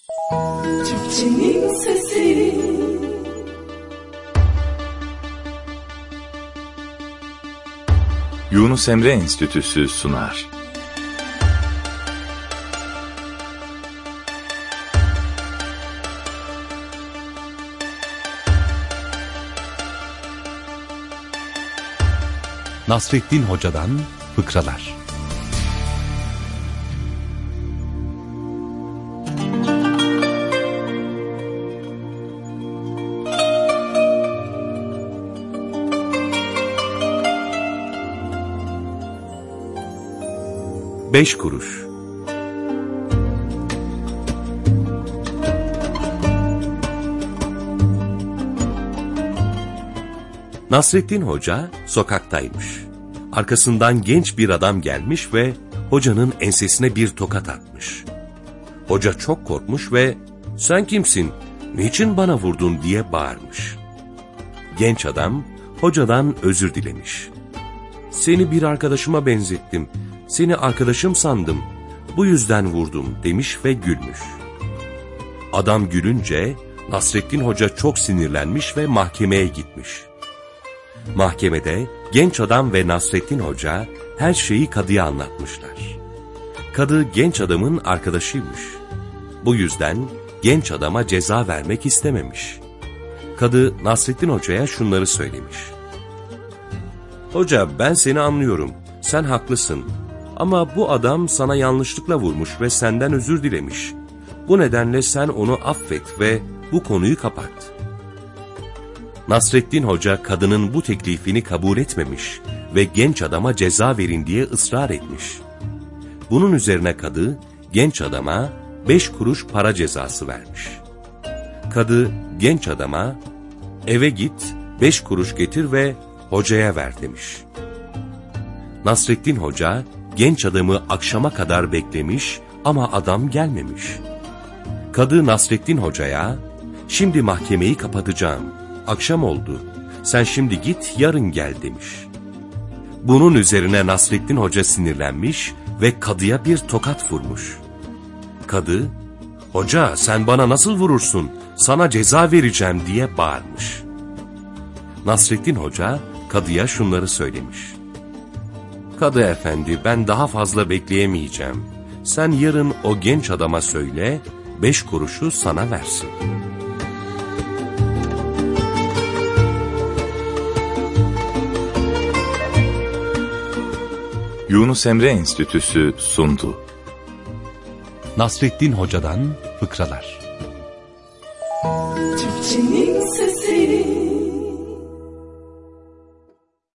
Türkçenin sesi. Yunus Emre Enstitüsü sunar. Nasrettin Hoca'dan fıkralar. Beş kuruş. Nasrettin Hoca sokaktaymış. Arkasından genç bir adam gelmiş ve hocanın ensesine bir tokat atmış. Hoca çok korkmuş ve "Sen kimsin? Niçin bana vurdun?" diye bağırmış. Genç adam hocadan özür dilemiş. "Seni bir arkadaşıma benzettim. Seni arkadaşım sandım. Bu yüzden vurdum," demiş ve gülmüş. Adam gülünce Nasrettin Hoca çok sinirlenmiş ve mahkemeye gitmiş. Mahkemede genç adam ve Nasrettin Hoca her şeyi kadıya anlatmışlar. Kadı genç adamın arkadaşıymış. Bu yüzden genç adama ceza vermek istememiş. Kadı Nasrettin Hoca'ya şunları söylemiş. "Hoca, ben seni anlıyorum. Sen haklısın. Ama bu adam sana yanlışlıkla vurmuş ve senden özür dilemiş. Bu nedenle sen onu affet ve bu konuyu kapat." Nasrettin Hoca kadının bu teklifini kabul etmemiş ve genç adama ceza verin diye ısrar etmiş. Bunun üzerine kadı genç adama 5 kuruş para cezası vermiş. Kadı genç adama "Eve git, 5 kuruş getir ve hocaya ver," demiş. Nasrettin Hoca genç adamı akşama kadar beklemiş ama adam gelmemiş. Kadı Nasrettin Hoca'ya "Şimdi mahkemeyi kapatacağım. Akşam oldu. Sen şimdi git, yarın gel," demiş. Bunun üzerine Nasrettin Hoca sinirlenmiş ve kadıya bir tokat vurmuş. Kadı, "Hoca, sen bana nasıl vurursun? Sana ceza vereceğim," diye bağırmış. Nasrettin Hoca kadıya şunları söylemiş. "Kadı efendi, ben daha fazla bekleyemeyeceğim. Sen yarın o genç adama söyle, 5 kuruşu sana versin." Yunus Emre Enstitüsü sundu. Nasrettin Hoca'dan fıkralar. Türkçenin sesi.